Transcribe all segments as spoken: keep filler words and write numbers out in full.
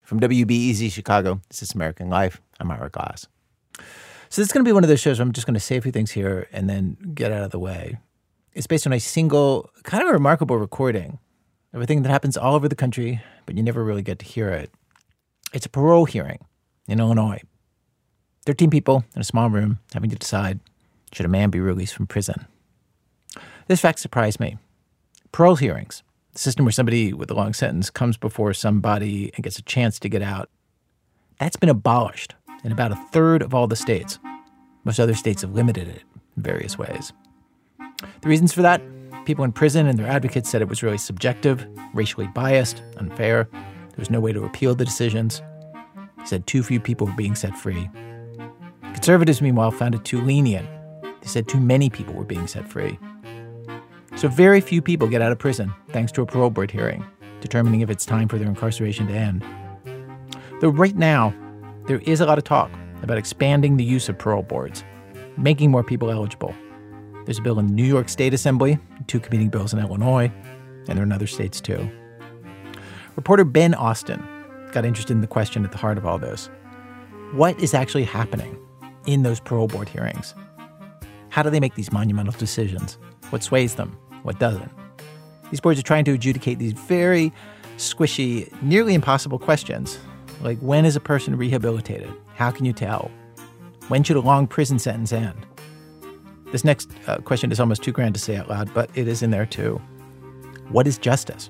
From W B E Z Chicago, this is American Life. I'm Ira Glass. So this is going to be one of those shows where I'm just going to say a few things here and then get out of the way. It's based on a single, kind of a remarkable recording of a thing that happens all over the country, but you never really get to hear it. It's a parole hearing in Illinois. thirteen people in a small room having to decide, should a man be released from prison? This fact surprised me. Parole hearings, the system where somebody with a long sentence comes before somebody and gets a chance to get out, that's been abolished in about a third of all the states. Most other states have limited it in various ways. The reasons for that? People in prison and their advocates said it was really subjective, racially biased, unfair. There was no way to appeal the decisions. They said too few people were being set free. Conservatives, meanwhile, found it too lenient. They said too many people were being set free. So very few people get out of prison thanks to a parole board hearing, determining if it's time for their incarceration to end. Though right now, there is a lot of talk about expanding the use of parole boards, making more people eligible. There's a bill in the New York State Assembly, two competing bills in Illinois, and there are in other states too. Reporter Ben Austin got interested in the question at the heart of all this. What is actually happening in those parole board hearings? How do they make these monumental decisions? What sways them? What doesn't? These boards are trying to adjudicate these very squishy, nearly impossible questions, like when is a person rehabilitated? How can you tell? When should a long prison sentence end? This next uh, question is almost too grand to say out loud, but it is in there too. What is justice?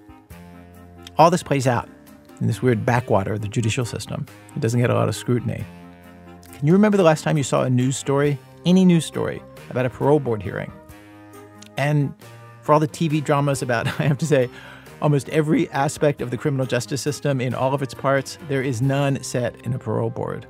All this plays out in this weird backwater of the judicial system. It doesn't get a lot of scrutiny. Can you remember the last time you saw a news story, any news story, about a parole board hearing? And for all the T V dramas about, I have to say, almost every aspect of the criminal justice system in all of its parts, there is none set in a parole board.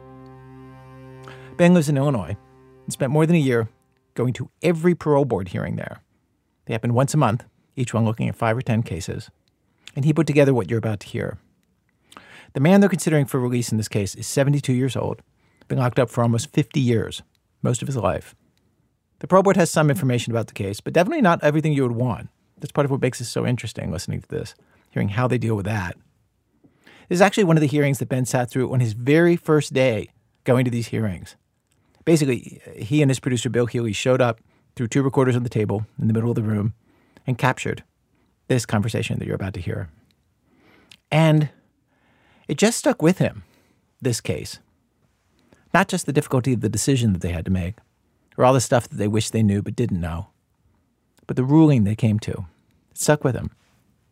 Ben lives in Illinois and spent more than a year going to every parole board hearing there. They happen once a month, each one looking at five or ten cases. And he put together what you're about to hear. The man they're considering for release in this case is seventy-two years old, been locked up for almost fifty years, most of his life. The parole board has some information about the case, but definitely not everything you would want. That's part of what makes this so interesting, listening to this, hearing how they deal with that. This is actually one of the hearings that Ben sat through on his very first day going to these hearings. Basically, he and his producer, Bill Healy, showed up through two recorders on the table in the middle of the room and captured this conversation that you're about to hear. And it just stuck with him, this case. Not just the difficulty of the decision that they had to make, or all the stuff that they wished they knew but didn't know, but the ruling they came to. It stuck with him.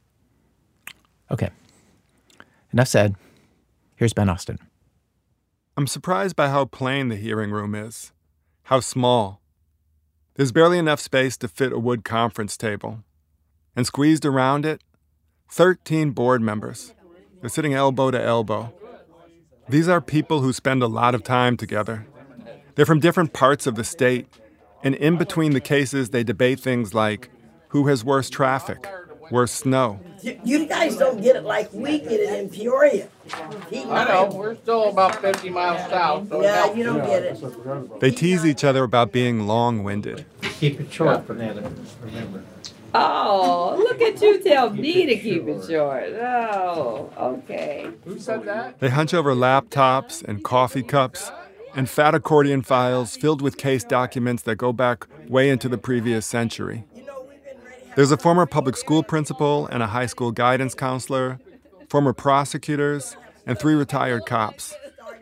Okay. Enough said. Here's Ben Austin. I'm surprised by how plain the hearing room is. How small. There's barely enough space to fit a wood conference table. And squeezed around it, thirteen board members. They're sitting elbow to elbow. These are people who spend a lot of time together. They're from different parts of the state, and in between the cases, they debate things like who has worse traffic, worse snow. You guys don't get it like we get it in Peoria. Keep I know, we're still about fifty miles south. So yeah, you don't get it. They tease each other about being long-winded. Keep it short, Fernanda, remember. Oh, look at you tell me to keep it short. Oh, okay. Who said that? They hunch over laptops and coffee cups and fat accordion files filled with case documents that go back way into the previous century. There's a former public school principal and a high school guidance counselor, former prosecutors, and three retired cops.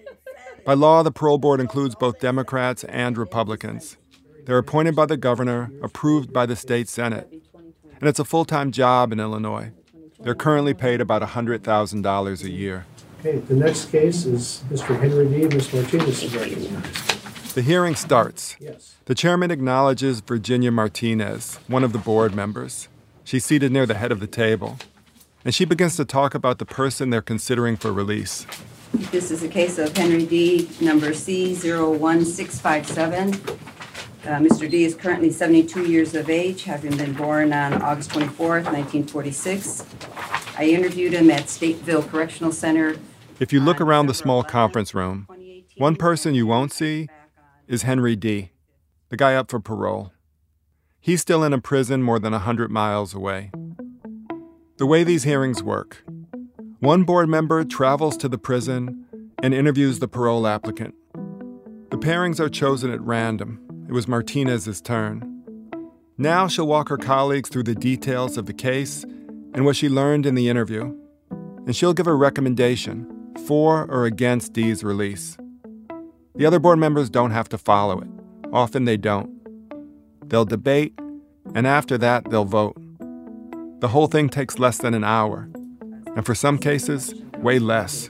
By law, the parole board includes both Democrats and Republicans. They're appointed by the governor, approved by the state senate. And it's a full-time job in Illinois. They're currently paid about one hundred thousand dollars a year. Okay, the next case is Mister Henry D. Miz Martinez is recognized. The hearing starts. Yes. The chairman acknowledges Virginia Martinez, one of the board members. She's seated near the head of the table. And she begins to talk about the person they're considering for release. This is a case of Henry D., number C zero one six five seven. Uh, Mister D is currently seventy-two years of age, having been born on August twenty-fourth, nineteen forty-six. I interviewed him at Stateville Correctional Center. If you look around the small conference room, one person you won't see is Henry D., the guy up for parole. He's still in a prison more than one hundred miles away. The way these hearings work, One board member travels to the prison and interviews the parole applicant. The pairings are chosen at random. It was Martinez's turn. Now she'll walk her colleagues through the details of the case and what she learned in the interview. And she'll give a recommendation for or against Dee's release. The other board members don't have to follow it. Often they don't. They'll debate, and after that, they'll vote. The whole thing takes less than an hour, and for some cases, way less.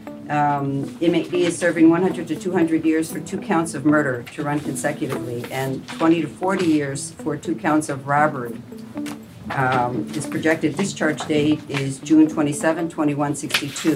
Um, inmate D is serving one hundred to two hundred years for two counts of murder to run consecutively, and twenty to forty years for two counts of robbery. Um, his projected discharge date is June twenty-seventh, twenty-one sixty-two.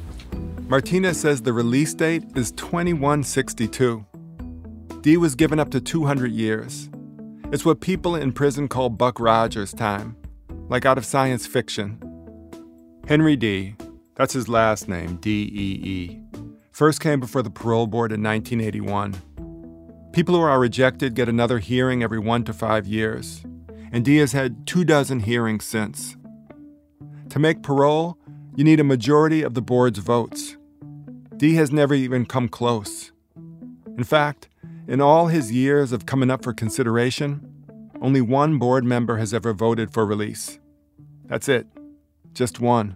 Martinez says the release date is twenty-one sixty-two. Dee was given up to two hundred years. It's what people in prison call Buck Rogers time, like out of science fiction. Henry Dee, that's his last name, D E E, first came before the parole board in nineteen eighty-one. People who are rejected get another hearing every one to five years, and Dee has had two dozen hearings since. To make parole, you need a majority of the board's votes. Dee has never even come close. In fact, in all his years of coming up for consideration, only one board member has ever voted for release. That's it. Just one.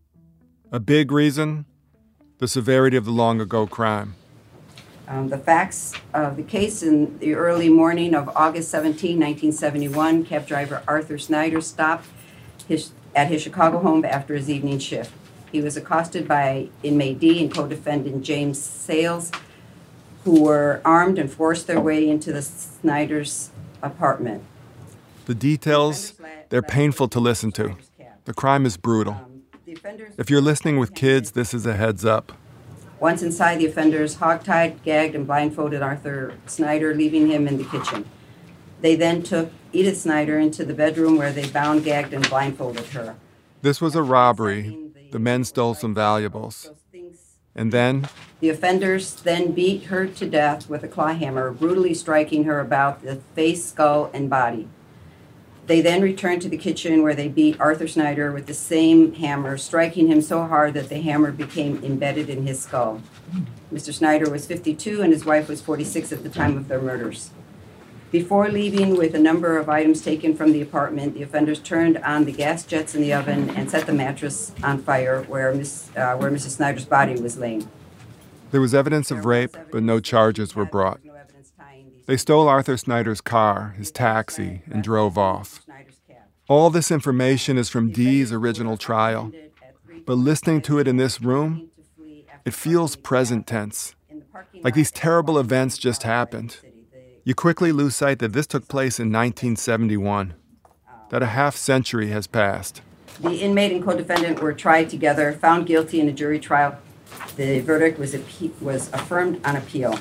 A big reason? The severity of the long-ago crime. Um, the facts of the case: in the early morning of August seventeenth, nineteen seventy-one, cab driver Arthur Snyder stopped his, at his Chicago home after his evening shift. He was accosted by inmate D and co-defendant James Sales, who were armed and forced their way into the Snyder's apartment. The details, they're painful to listen to. The crime is brutal. If you're listening with kids, this is a heads up. Once inside, the offenders hogtied, gagged, and blindfolded Arthur Snyder, leaving him in the kitchen. They then took Edith Snyder into the bedroom where they bound, gagged, and blindfolded her. This was a robbery. The men stole some valuables. And then? The offenders then beat her to death with a claw hammer, brutally striking her about the face, skull, and body. They then returned to the kitchen where they beat Arthur Snyder with the same hammer, striking him so hard that the hammer became embedded in his skull. Mister Snyder was fifty-two and his wife was forty-six at the time of their murders. Before leaving with a number of items taken from the apartment, the offenders turned on the gas jets in the oven and set the mattress on fire where, Miss, uh, where Missus Snyder's body was laying. There was evidence of rape, but no charges were brought. They stole Arthur Snyder's car, his taxi, and drove off. All this information is from Dee's original trial, but listening to it in this room, it feels present tense, like these terrible events just happened. You quickly lose sight that this took place in nineteen seventy-one, that a half century has passed. The inmate and co-defendant were tried together, found guilty in a jury trial. The verdict was, appe- was affirmed on appeal.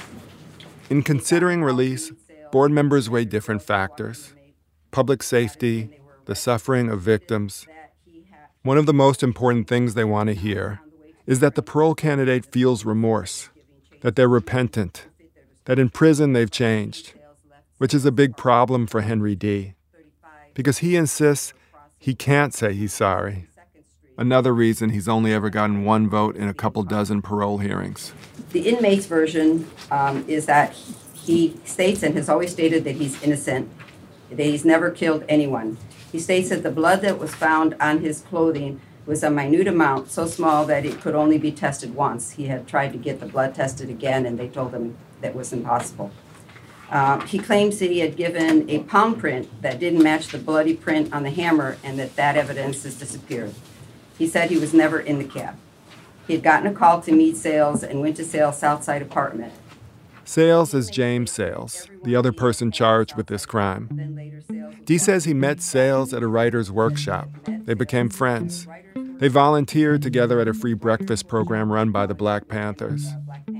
In considering release, board members weigh different factors: public safety, the suffering of victims. One of the most important things they want to hear is that the parole candidate feels remorse, that they're repentant, that in prison they've changed, which is a big problem for Henry Dee, because he insists he can't say he's sorry. Another reason he's only ever gotten one vote in a couple dozen parole hearings. The inmate's version um, is that he states and has always stated that he's innocent, that he's never killed anyone. He states that the blood that was found on his clothing was a minute amount, so small that it could only be tested once. He had tried to get the blood tested again, and they told him that was impossible. Uh, he claims that he had given a palm print that didn't match the bloody print on the hammer, and that that evidence has disappeared. He said he was never in the cab. He had gotten a call to meet Sales and went to Sales' Southside apartment. Sales is James Sales, the other person charged with this crime. Dee says he met Sales at a writer's workshop. They became friends. They volunteered together at a free breakfast program run by the Black Panthers.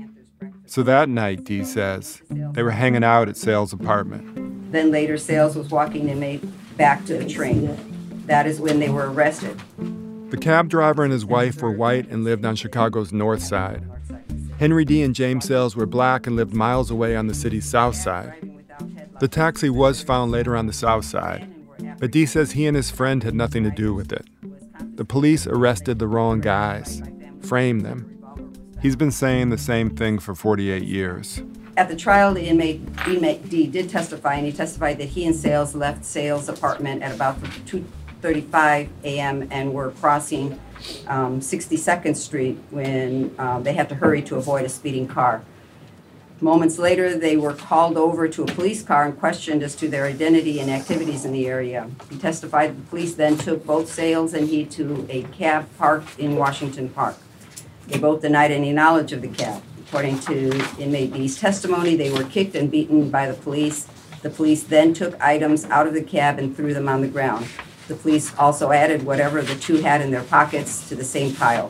So that night, Dee says, they were hanging out at Sales' apartment. Then later, Sales was walking inmate back to the train. That is when they were arrested. The cab driver and his wife were white and lived on Chicago's north side. Henry Dee and James Sales were black and lived miles away on the city's south side. The taxi was found later on the south side, but Dee says he and his friend had nothing to do with it. the police arrested the wrong guys, framed them. He's been saying the same thing for forty-eight years. At the trial, the inmate, inmate D did testify, and he testified that he and Sales left Sales' apartment at about two thirty-five a.m. and were crossing um, sixty-second Street when um, they had to hurry to avoid a speeding car. Moments later, they were called over to a police car and questioned as to their identity and activities in the area. He testified that the police then took both Sales and he to a cab parked in Washington Park. They both denied any knowledge of the cab. According to inmate B's testimony, they were kicked and beaten by the police. The police then took items out of the cab and threw them on the ground. The police also added whatever the two had in their pockets to the same pile.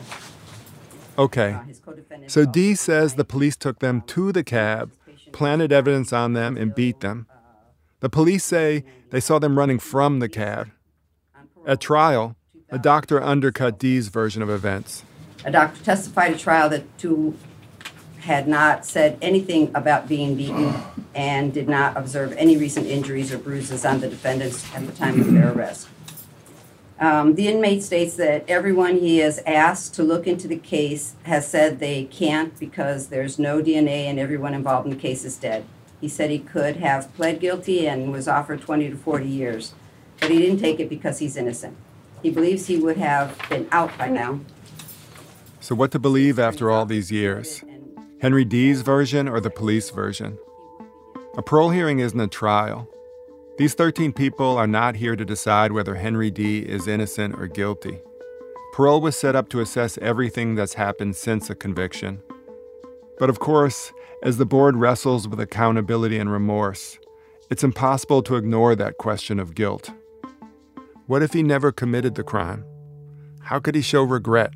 Okay, Uh, his co-defendant so also D says the denied police took them to the cab, planted evidence on them, and beat them. The police say they saw them running from the cab. At trial, a doctor undercut D's version of events. A doctor testified at trial that two had not said anything about being beaten and did not observe any recent injuries or bruises on the defendants at the time of their arrest. Um, the inmate states that everyone he has asked to look into the case has said they can't because there's no D N A and everyone involved in the case is dead. He said he could have pled guilty and was offered twenty to forty years, but he didn't take it because he's innocent. He believes he would have been out by now. So what to believe after all these years? Henry D's version or the police version? A parole hearing isn't a trial. These thirteen people are not here to decide whether Henry D is innocent or guilty. Parole was set up to assess everything that's happened since a conviction. But of course, as the board wrestles with accountability and remorse, it's impossible to ignore that question of guilt. What if he never committed the crime? How could he show regret?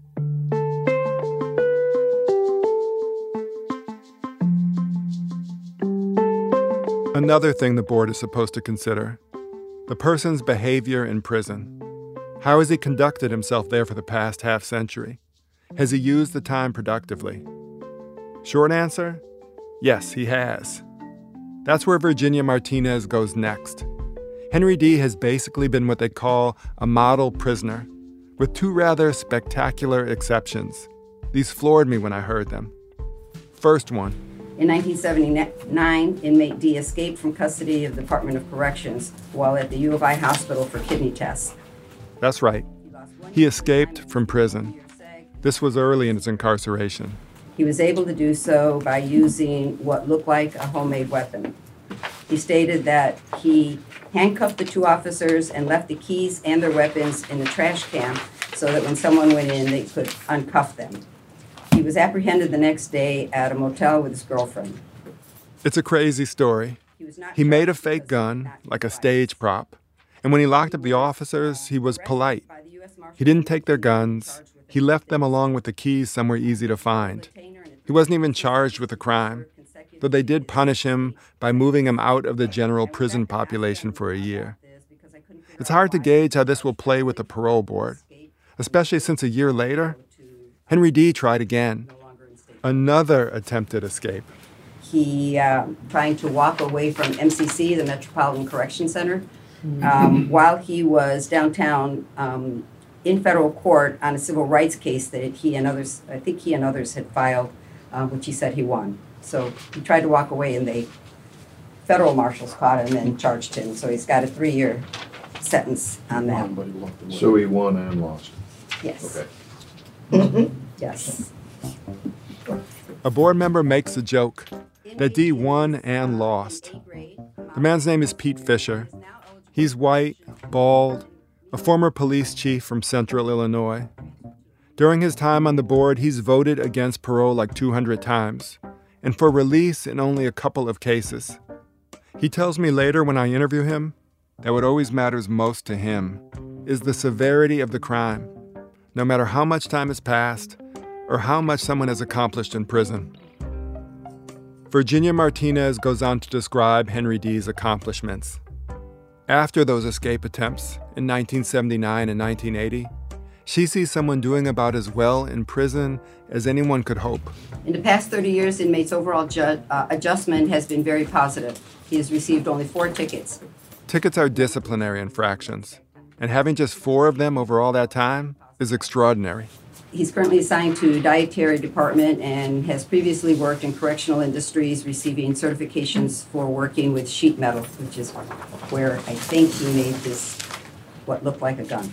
Another thing the board is supposed to consider: the person's behavior in prison. How has he conducted himself there for the past half century? Has he used the time productively? Short answer: yes, he has. That's where Virginia Martinez goes next. Henry D has basically been what they call a model prisoner, with two rather spectacular exceptions. These floored me when I heard them. First one. In nineteen seventy-nine, inmate D escaped from custody of the Department of Corrections while at the U of I hospital for kidney tests. That's right. He escaped from prison. This was early in his incarceration. He was able to do so by using what looked like a homemade weapon. He stated that he handcuffed the two officers and left the keys and their weapons in the trash can so that when someone went in, they could uncuff them. He was apprehended the next day at a motel with his girlfriend. It's a crazy story. He was not He made a charged fake because he gun, did not like a utilize stage prop, and when he locked up the officers, he was polite. He didn't take their guns. He left them along with the keys somewhere easy to find. He wasn't even charged with a crime, though they did punish him by moving him out of the general prison population for a year. It's hard to gauge how this will play with the parole board, especially since a year later, Henry D tried again. Another attempted escape. He uh, trying to walk away from M C C, the Metropolitan Correction Center, um, while he was downtown um, in federal court on a civil rights case that he and others, I think he and others had filed, uh, which he said he won. So he tried to walk away, and they, federal marshals caught him and charged him. So he's got a three-year sentence on that. So he won and lost. Yes. Okay. Yes. A board member makes a joke that D won and lost. The man's name is Pete Fisher. He's white, bald, a former police chief from central Illinois. During his time on the board, he's voted against parole like two hundred times, and for release in only a couple of cases. He tells me later when I interview him that what always matters most to him is the severity of the crime, no matter how much time has passed or how much someone has accomplished in prison. Virginia Martinez goes on to describe Henry D's accomplishments. After those escape attempts in nineteen seventy-nine and nineteen eighty, she sees someone doing about as well in prison as anyone could hope. In the past thirty years, inmates' overall ju- uh, adjustment has been very positive. He has received only four tickets. Tickets are disciplinary infractions. And having just four of them over all that time is extraordinary. He's currently assigned to dietary department and has previously worked in correctional industries, receiving certifications for working with sheet metal, which is where I think he made this, what looked like a gun.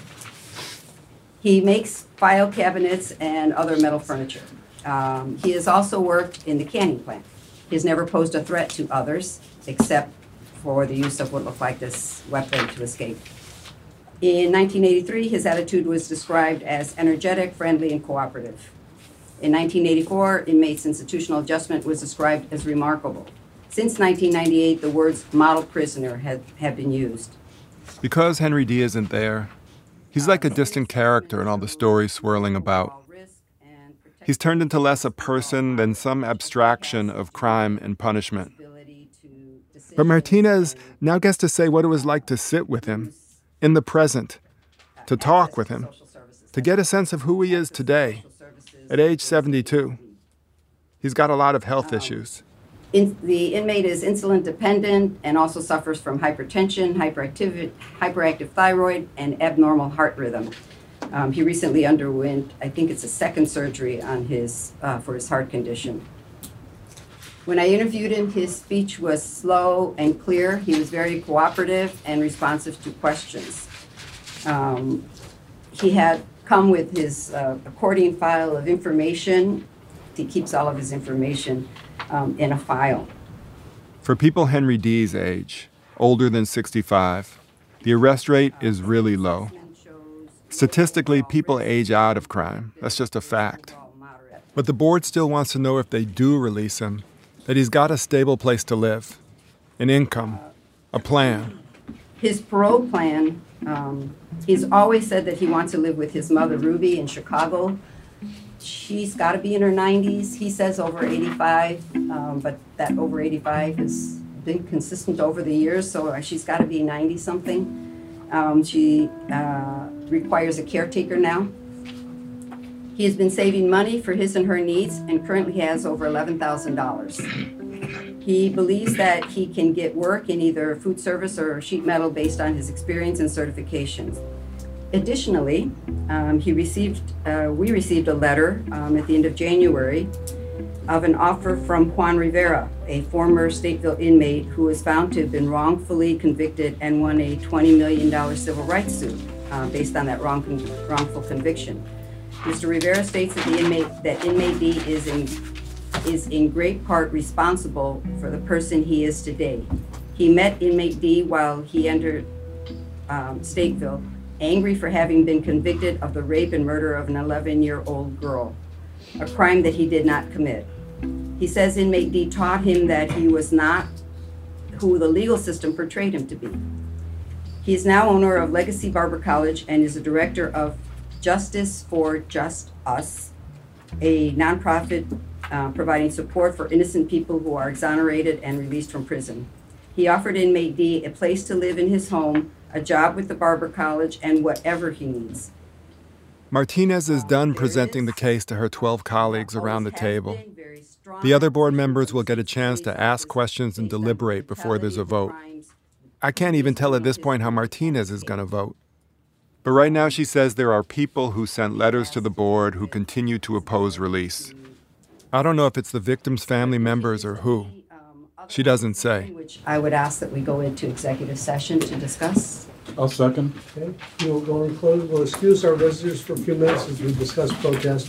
He makes file cabinets and other metal furniture. Um, he has also worked in the canning plant. He has never posed a threat to others, except for the use of what looked like this weapon to escape. In nineteen eighty-three, his attitude was described as energetic, friendly, and cooperative. In nineteen eighty-four, inmates' institutional adjustment was described as remarkable. Since nineteen ninety-eight, the words model prisoner have, have been used. Because Henry D. isn't there, he's like a distant character in all the stories swirling about. He's turned into less a person than some abstraction of crime and punishment. But Martinez now gets to say what it was like to sit with him, in the present, to talk with him, to get a sense of who he is today, at age seventy-two. He's got a lot of health issues. In, the inmate is insulin dependent and also suffers from hypertension, hyperactive, hyperactive thyroid, and abnormal heart rhythm. Um, he recently underwent, I think it's a second surgery on his, uh, for his heart condition. When I interviewed him, his speech was slow and clear. He was very cooperative and responsive to questions. Um, he had come with his uh, accordion file of information. He keeps all of his information um, in a file. For people Henry D.'s age, older than sixty-five, the arrest rate is really low. Statistically, people age out of crime. That's just a fact. But the board still wants to know if they do release him, that he's got a stable place to live, an income, a plan. His parole plan, um, he's always said that he wants to live with his mother, Ruby, in Chicago. She's got to be in her nineties. He says over eighty-five, um, but that over eighty-five has been consistent over the years, so she's got to be ninety-something. Um, she uh, requires a caretaker now. He has been saving money for his and her needs and currently has over eleven thousand dollars. He believes that he can get work in either food service or sheet metal based on his experience and certifications. Additionally, um, he received, uh, we received a letter um, at the end of January of an offer from Juan Rivera, a former Stateville inmate who was found to have been wrongfully convicted and won a twenty million dollars civil rights suit uh, based on that wrong con- wrongful conviction. Mister Rivera states that the inmate that inmate D is in is in great part responsible for the person he is today. He met inmate D while he entered um, Stateville, angry for having been convicted of the rape and murder of an eleven-year-old girl, a crime that he did not commit. He says inmate D taught him that he was not who the legal system portrayed him to be. He is now owner of Legacy Barber College and is a director of Justice for Just Us, a nonprofit uh, providing support for innocent people who are exonerated and released from prison. He offered inmate D a place to live in his home, a job with the Barber College, and whatever he needs. Martinez is done presenting the case to her twelve colleagues around the table. The other board members will get a chance to ask questions and deliberate before there's a vote. I can't even tell at this point how Martinez is going to vote. But right now she says there are people who sent letters to the board who continue to oppose release. I don't know if it's the victim's family members or who. She doesn't say. Which I would ask that we go into executive session to discuss. I'll second. Okay, we'll go and close, we'll excuse our visitors for a few minutes as we discuss protest.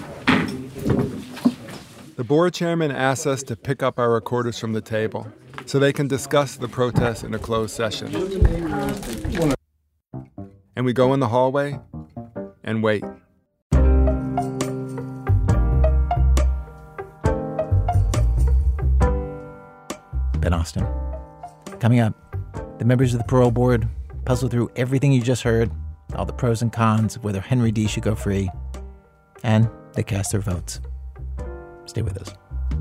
The board chairman asks us to pick up our recorders from the table so they can discuss the protest in a closed session. And we go in the hallway and wait. Ben Austin. Coming up, the members of the parole board puzzle through everything you just heard, all the pros and cons of whether Henry D. should go free, and they cast their votes. Stay with us.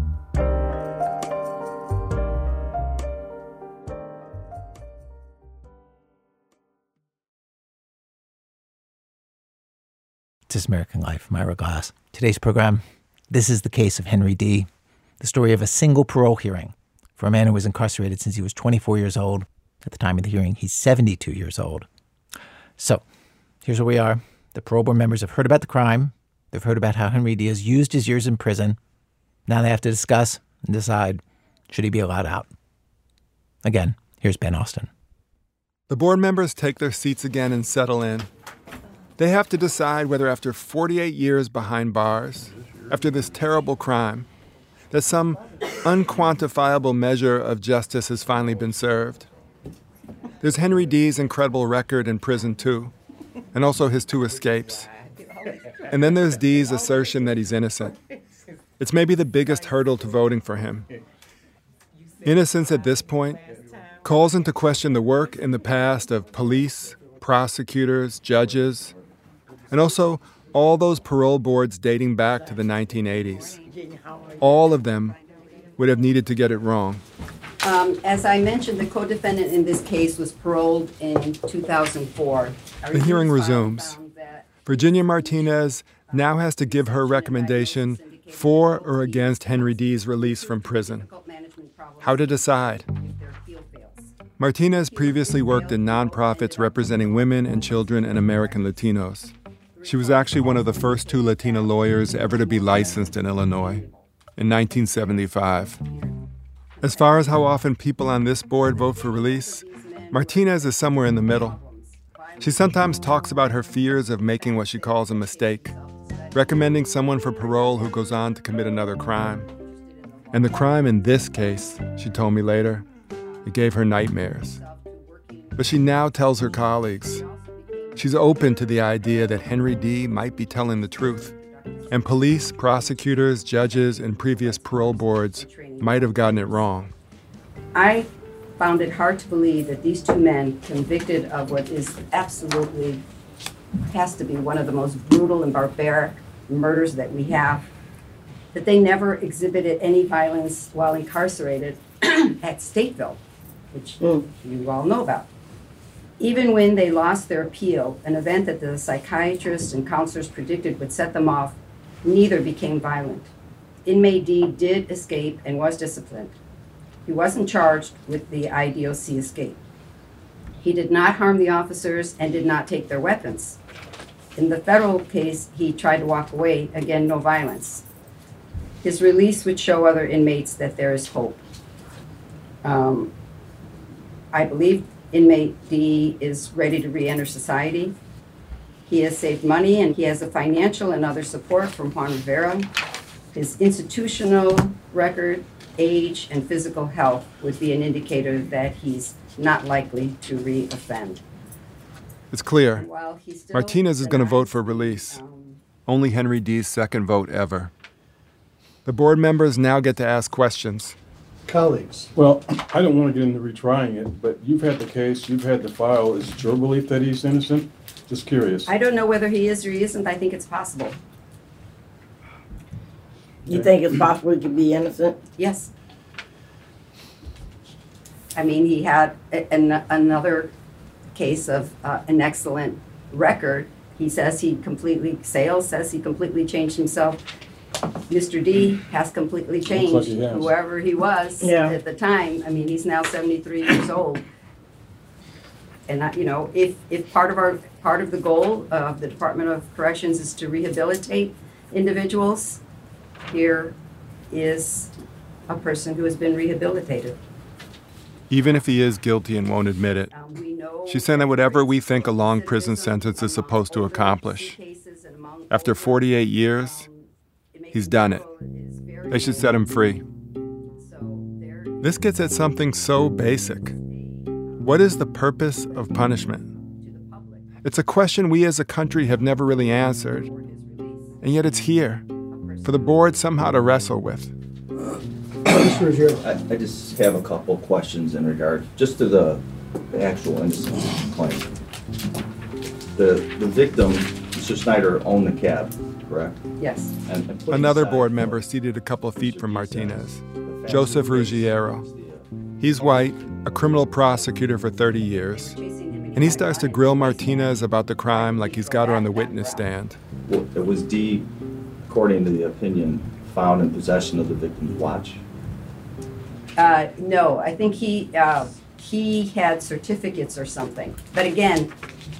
This is American Life. I'm Ira Glass. Today's program, this is the case of Henry D., the story of a single parole hearing for a man who was incarcerated since he was twenty-four years old. At the time of the hearing, he's seventy-two years old. So here's where we are. The parole board members have heard about the crime. They've heard about how Henry Diaz used his years in prison. Now they have to discuss and decide, should he be allowed out? Again, here's Ben Austin. The board members take their seats again and settle in. They have to decide whether after forty-eight years behind bars, after this terrible crime, that some unquantifiable measure of justice has finally been served. There's Henry D's incredible record in prison, too, and also his two escapes. And then there's D's assertion that he's innocent. It's maybe the biggest hurdle to voting for him. Innocence at this point calls into question the work in the past of police, prosecutors, judges, and also all those parole boards dating back to the nineteen eighties. All of them would have needed to get it wrong. Um, as I mentioned, the co-defendant in this case was paroled in two thousand four. The hearing resumes. Virginia Martinez now has to give her recommendation for or against Henry D's release from prison. How to decide. Martinez previously worked in nonprofits representing women and children and American Latinos. She was actually one of the first two Latina lawyers ever to be licensed in Illinois in nineteen seventy-five. As far as how often people on this board vote for release, Martinez is somewhere in the middle. She sometimes talks about her fears of making what she calls a mistake, recommending someone for parole who goes on to commit another crime. And the crime in this case, she told me later, it gave her nightmares. But she now tells her colleagues she's open to the idea that Henry D. might be telling the truth, and police, prosecutors, judges, and previous parole boards might have gotten it wrong. I found it hard to believe that these two men, convicted of what is absolutely, has to be one of the most brutal and barbaric murders that we have, that they never exhibited any violence while incarcerated at Stateville, which mm. you all know about. Even when they lost their appeal, an event that the psychiatrists and counselors predicted would set them off, neither became violent. Inmate D did escape and was disciplined. He wasn't charged with the I D O C escape. He did not harm the officers and did not take their weapons. In the federal case, he tried to walk away. Again, no violence. His release would show other inmates that there is hope. Um, I believe inmate D is ready to re-enter society. He has saved money and he has the financial and other support from Juan Rivera. His institutional record, age, and physical health would be an indicator that he's not likely to re-offend. It's clear. Martinez is going to vote for release. Um, Only Henry D's second vote ever. The board members now get to ask questions. Colleagues. Well, I don't want to get into retrying it, but you've had the case, you've had the file. Is it your belief that he's innocent? Just curious. I don't know whether he is or he isn't. I think it's possible. You think it's possible he could be innocent? Yes. I mean, he had a, an, another case of uh, an excellent record. He says he completely, Sales says he completely changed himself. Mister D has completely changed. Looks like he has. Whoever he was Yeah. at the time. I mean, he's now seventy-three years old. And, I, you know, if, if part of our, part of the goal of the Department of Corrections is to rehabilitate individuals, here is a person who has been rehabilitated. Even if he is guilty and won't admit it. Um, we know She's saying that whatever we think a long prison sentence is supposed to accomplish, after forty-eight years, he's done it. They should set him free. This gets at something so basic. What is the purpose of punishment? It's a question we as a country have never really answered, and yet it's here, for the board somehow to wrestle with. Mister Ruggiero. I, I just have a couple questions in regard, just to the, the actual innocence claim. The the victim, Mister Snyder, owned the cab, correct? Yes. And, and putting Another aside board for member seated a couple of feet from Mister D Martinez, said, the fact Joseph that Ruggiero. the, uh, He's white, a criminal prosecutor for thirty years, and he starts to grill Martinez about the crime like he's got her on the witness stand. Well, it was D, according to the opinion, found in possession of the victim's watch. Uh, no, I think he, uh, he had certificates or something. But again,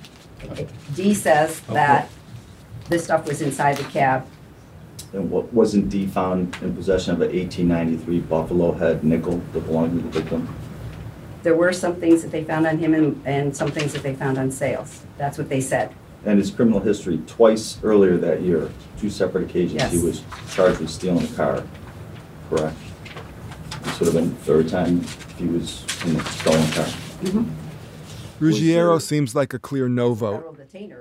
D says that this stuff was inside the cab. And what, wasn't D found in possession of an eighteen ninety-three Buffalo Head nickel that belonged to the victim? There were some things that they found on him and, and some things that they found on sales. That's what they said. And his criminal history, twice earlier that year, two separate occasions, Yes. he was charged with stealing a car, correct? This would have been the third time he was in a stolen car. Mm-hmm. Ruggiero seems like a clear no vote.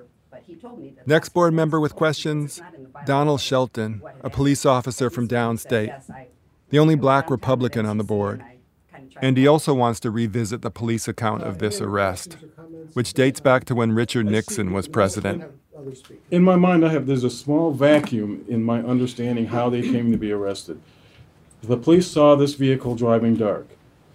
Next board member with questions, Donald Shelton, a police officer from downstate, the only black Republican on the board. And he also wants to revisit the police account of this arrest, which dates back to when Richard Nixon was president. In my mind, I have, there's a small vacuum in my understanding how they came to be arrested. The police saw this vehicle driving dark.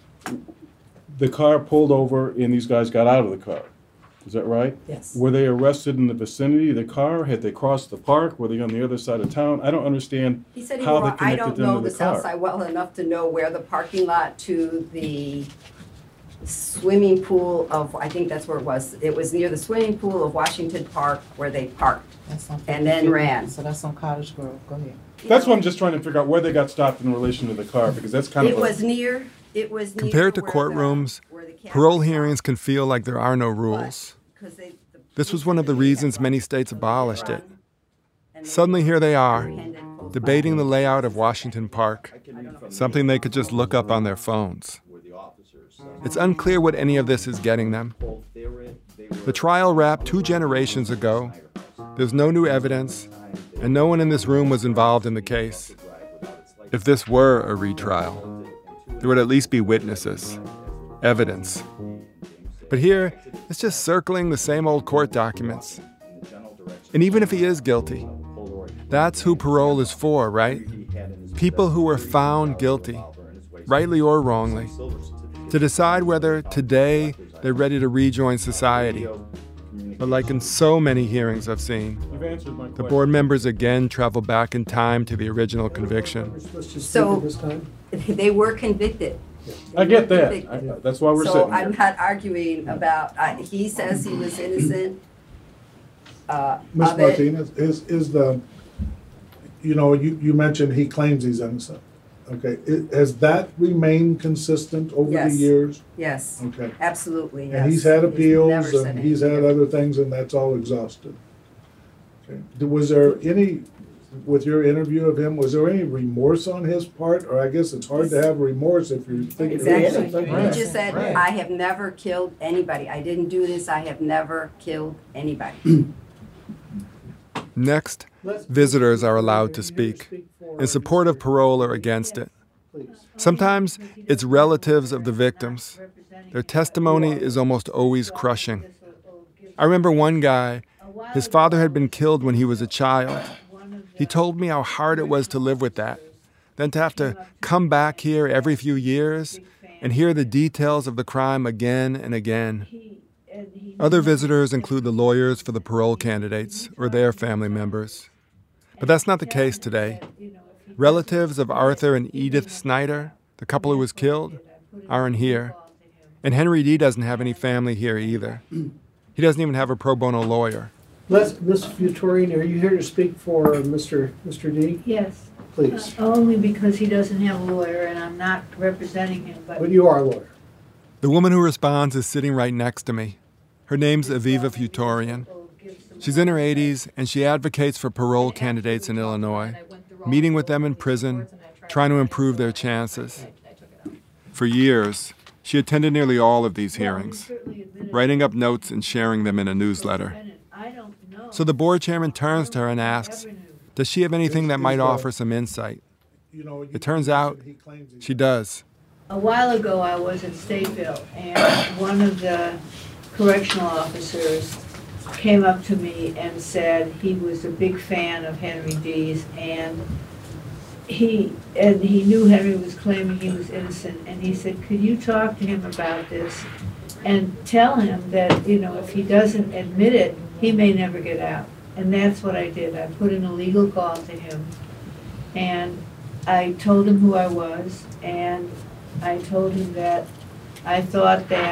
The car pulled over and these guys got out of the car. Is that right? Yes. Were they arrested in the vicinity of the car? Had they crossed the park? Were they on the other side of town? I don't understand He said he how wa- they I connected don't them know to the the south car. side well enough to know where the parking lot to the swimming pool of, I think that's where it was. It was near the swimming pool of Washington Park where they parked That's on and then ran. So that's on Cottage Grove. Go ahead. That's what I'm just trying to figure out, where they got stopped in relation to the car, because that's kind It of a... was near, it was near. Compared to where courtrooms, the- where the cab parole was hearings can feel like there are no rules. stopped, 'cause they- the This was police one of the said they reasons had many run. states So they abolished run, it. and they Suddenly here they are, apprehended close debating by. the layout of Washington Park, something they could just look up on their phones. It's unclear what any of this is getting them. The trial wrapped two generations ago. There's no new evidence, and no one in this room was involved in the case. If this were a retrial, there would at least be witnesses, evidence. But here, it's just circling the same old court documents. And even if he is guilty, that's who parole is for, right? People who were found guilty, rightly or wrongly, to decide whether today they're ready to rejoin society. But like in so many hearings I've seen, You've answered my the question. board members again travel back in time to the original conviction. Let's just So- take it this time. They were convicted. I get that. Convicted. I- That's why we're So sitting I'm here. not arguing about, uh, he says he was innocent uh, Miss of it. Martinez, is, is the, you know, you, you mentioned he claims he's innocent. Okay, I- has that remained consistent over the Yes. years? Yes, Okay. absolutely, yes. And he's had appeals never said and he's had anything. other things and that's all exhausted. Okay. Th- Was there any, with your interview of him, was there any remorse on his part? Or I guess it's hard to have remorse if you're thinking. Exactly. Right. He just said, Right. I have never killed anybody. I didn't do this. I have never killed anybody. Next, Let's- visitors are allowed to You're speak for- in support of parole or against it. Please. Sometimes it's relatives of the victims. Their testimony is almost always crushing. I remember one guy, his father had been killed when he was a child. He told me how hard it was to live with that, then to have to come back here every few years and hear the details of the crime again and again. Other visitors include the lawyers for the parole candidates or their family members. But that's not the case today. Relatives of Arthur and Edith Snyder, the couple who was killed, aren't here. And Henry D. doesn't have any family here either. He doesn't even have a pro bono lawyer. Let's, Miss Futorian, are you here to speak for Mister Mister D? Yes, Please. uh, only because he doesn't have a lawyer and I'm not representing him, but But you are a lawyer. The woman who responds is sitting right next to me. Her name's Aviva Futorian. She's in her eighties, and she advocates for parole candidates in Illinois, meeting with them in prison, trying to improve their chances. For years, she attended nearly all of these hearings, writing up notes and sharing them in a newsletter. I don't know. So the board chairman turns to her and asks, does she have anything that might offer some insight? You know, you It turns out he claims he's- she does. A while ago, I was at Stateville, and one of the correctional officers came up to me and said he was a big fan of Henry D's, and he and he knew Henry was claiming he was innocent, and he said, could you talk to him about this and tell him that, you know, if he doesn't admit it, he may never get out. And that's what I did. I put in a legal call to him, and I told him who I was, and I told him that I thought that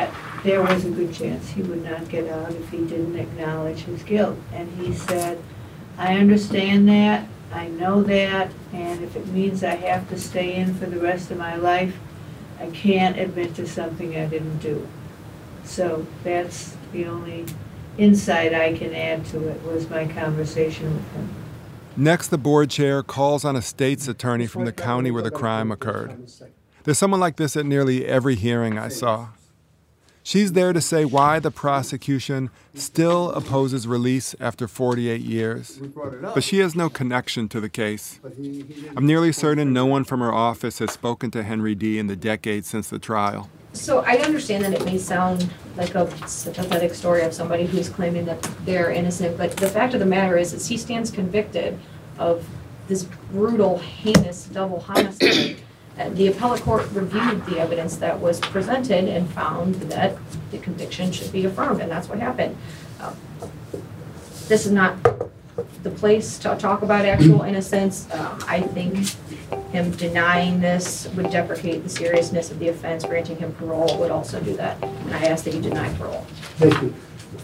there was a good chance he would not get out if he didn't acknowledge his guilt. And he said, I understand that, I know that, and if it means I have to stay in for the rest of my life, I can't admit to something I didn't do. So that's the only insight I can add to it, was my conversation with him. Next, the board chair calls on a state's attorney from the county where the crime occurred. There's someone like this at nearly every hearing I saw. She's there to say why the prosecution still opposes release after forty-eight years. But she has no connection to the case. I'm nearly certain no one from her office has spoken to Henry D. in the decades since the trial. So I understand that it may sound like a sympathetic story of somebody who's claiming that they're innocent, but the fact of the matter is, is he stands convicted of this brutal, heinous double homicide. Uh, the appellate court reviewed the evidence that was presented and found that the conviction should be affirmed, and that's what happened. Uh, this is not the place to talk about actual innocence. Um, I think him denying this would deprecate the seriousness of the offense. Granting him parole would also do that, and I ask that you deny parole. Thank you.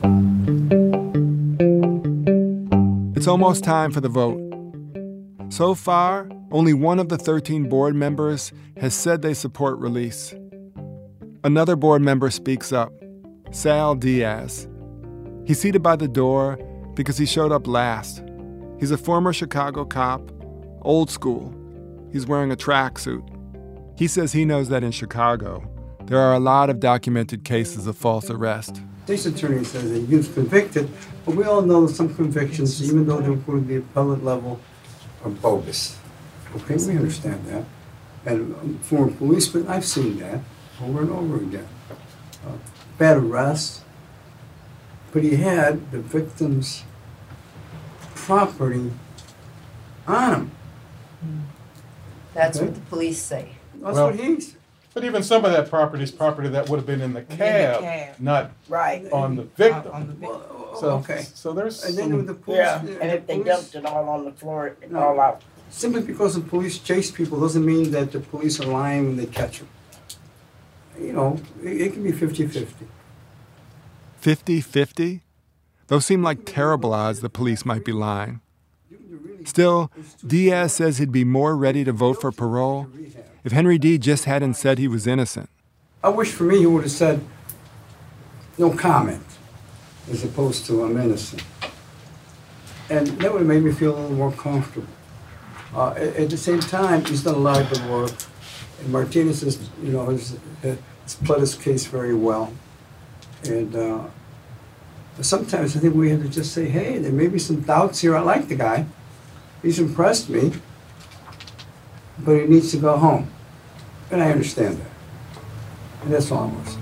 It's almost time for the vote. So far, only one of the thirteen board members has said they support release. Another board member speaks up, Sal Diaz. He's seated by the door because he showed up last. He's a former Chicago cop, old school. He's wearing a tracksuit. He says he knows that in Chicago, there are a lot of documented cases of false arrest. State's attorney says that he was convicted, but we all know that some convictions, even though they're going to the appellate level, are bogus. Okay, we understand that. And um, former policeman, I've seen that over and over again. Uh, bad arrest, but he had the victim's property on him. That's Okay. what the police say. That's Well, what he's. But even some of that property is property that would have been in the cab, cab. not Right. on the victim. On the victim. So, okay. so there's And then some- with the police, Yeah, the and if they police- dumped it all on the floor, it No. all out. Simply because the police chase people doesn't mean that the police are lying when they catch them. You know, it, it can be fifty-fifty. fifty-fifty? Those seem like terrible odds the police might be lying. Still, Diaz says he'd be more ready to vote for parole if Henry D. just hadn't said he was innocent. I wish for me he would have said, no comment, as opposed to I'm innocent. And that would have made me feel a little more comfortable. Uh, at, at the same time, he's done a lot of good work. And Martinez has, you know, has, has pled his case very well. And uh, sometimes I think we have to just say, hey, there may be some doubts here. I like the guy. He's impressed me. But he needs to go home. And I understand that. And that's all I'm going to say.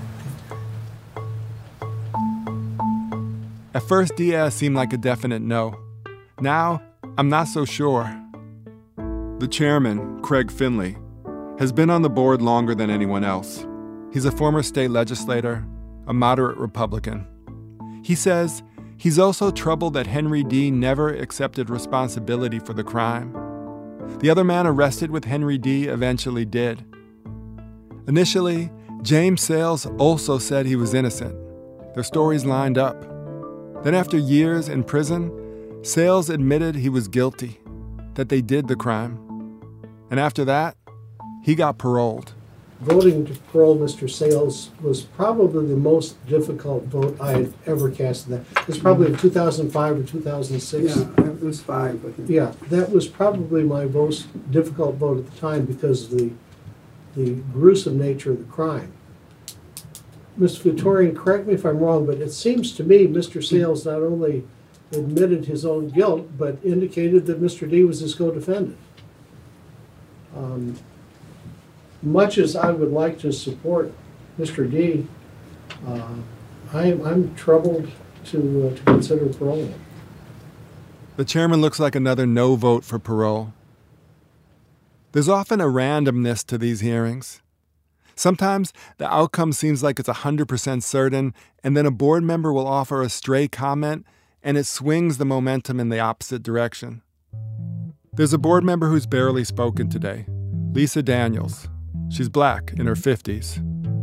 At first, Diaz seemed like a definite no. Now, I'm not so sure. The chairman, Craig Finley, has been on the board longer than anyone else. He's a former state legislator, a moderate Republican. He says he's also troubled that Henry D. never accepted responsibility for the crime. The other man arrested with Henry D. eventually did. Initially, James Sales also said he was innocent. Their stories lined up. Then after years in prison, Sales admitted he was guilty, that they did the crime. And after that, he got paroled. Voting to parole Mister Sales was probably the most difficult vote I had ever cast in that. It was probably in two thousand five or two thousand six. Yeah, it was five, I think. Yeah, that was probably my most difficult vote at the time because of the, the gruesome nature of the crime. Mister Futorian, correct me if I'm wrong, but it seems to me Mister Sales not only admitted his own guilt, but indicated that Mister D was his co-defendant. Um, much as I would like to support Mister D, uh, I'm, I'm troubled to, uh, to consider parole. The chairman looks like another no vote for parole. There's often a randomness to these hearings. Sometimes the outcome seems like it's one hundred percent certain, and then a board member will offer a stray comment, and it swings the momentum in the opposite direction. There's a board member who's barely spoken today, Lisa Daniels. She's black, in her fifties.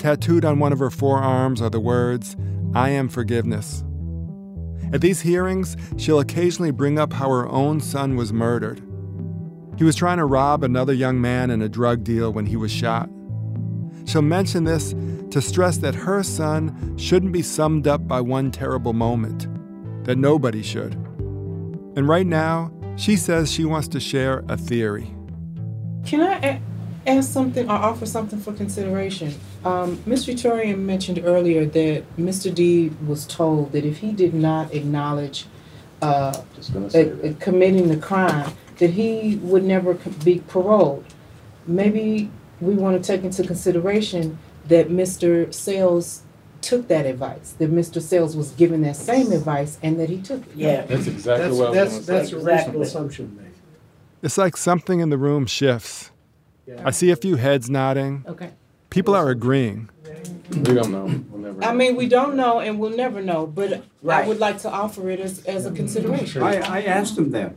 Tattooed on one of her forearms are the words, "I am forgiveness." At these hearings, she'll occasionally bring up how her own son was murdered. He was trying to rob another young man in a drug deal when he was shot. She'll mention this to stress that her son shouldn't be summed up by one terrible moment, that nobody should. And right now, she says she wants to share a theory. Can I a- ask something or offer something for consideration? Um, Miz Victoria mentioned earlier that Mister D was told that if he did not acknowledge uh, a, a committing the crime, that he would never co- be paroled. Maybe we want to take into consideration that Mister Sales took that advice, that Mister Sales was given that same advice and that he took it. Yeah. That's exactly That's, what I was that's, gonna say. that's a Exactly. reasonable assumption, mate. It's like something in the room shifts. Yeah. I see a few heads nodding. Okay. People are agreeing. We don't know. We'll never know. I mean, we don't know and we'll never know, but I Right. would like to offer it as, as a consideration. I, I asked him that.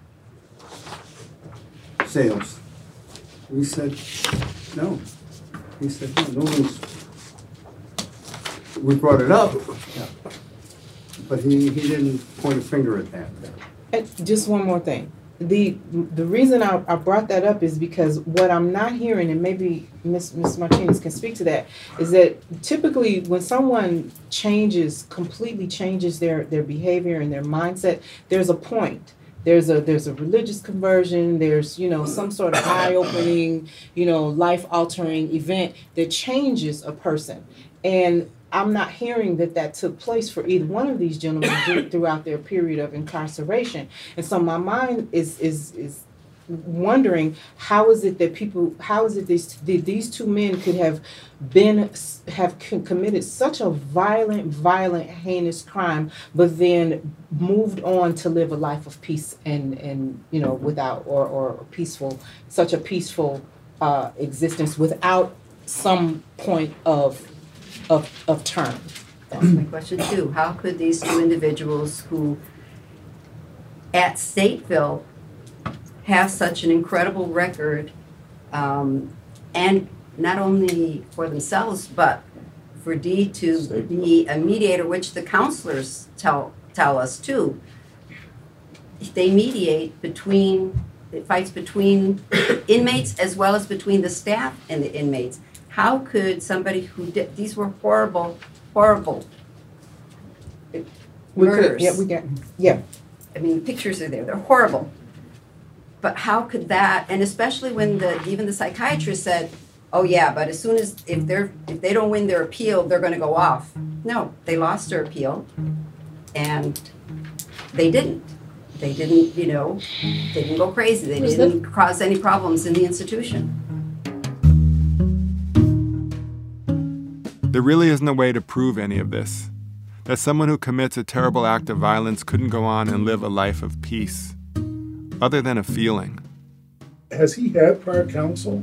Sales. We said, no. He said, no, no one's, we brought it up, but he, he didn't point a finger at that. And just one more thing. The the reason I, I brought that up is because what I'm not hearing, and maybe Miss Miss Martinez can speak to that, is that typically when someone changes, completely changes their, their behavior and their mindset, there's a point. There's a there's a religious conversion, there's, you know, some sort of eye-opening, you know, life-altering event that changes a person. And I'm not hearing that that took place for either one of these gentlemen th- throughout their period of incarceration. And so my mind is is is wondering, how is it that people, how is it these that these two men could have been have c- committed such a violent, violent, heinous crime, but then moved on to live a life of peace and and you know without or or peaceful, such a peaceful uh, existence without some point of of of term. That's my question too. How could these two individuals who at Stateville have such an incredible record, um, and not only for themselves, but for Dee to be a mediator, which the counselors tell tell us too. They mediate between, it fights between inmates as well as between the staff and the inmates. How could somebody who did, these were horrible, horrible We murders. could, yeah, we got, yeah. I mean, the pictures are there, they're horrible. But how could that, and especially when the, even the psychiatrist said, oh yeah, but as soon as, if they're, if they don't win their appeal, they're gonna go off. No, they lost their appeal, and they didn't. They didn't, you know, they didn't go crazy, they Was didn't cause any problems in the institution. There really isn't a way to prove any of this. That someone who commits a terrible act of violence couldn't go on and live a life of peace, other than a feeling. Has he had prior counsel?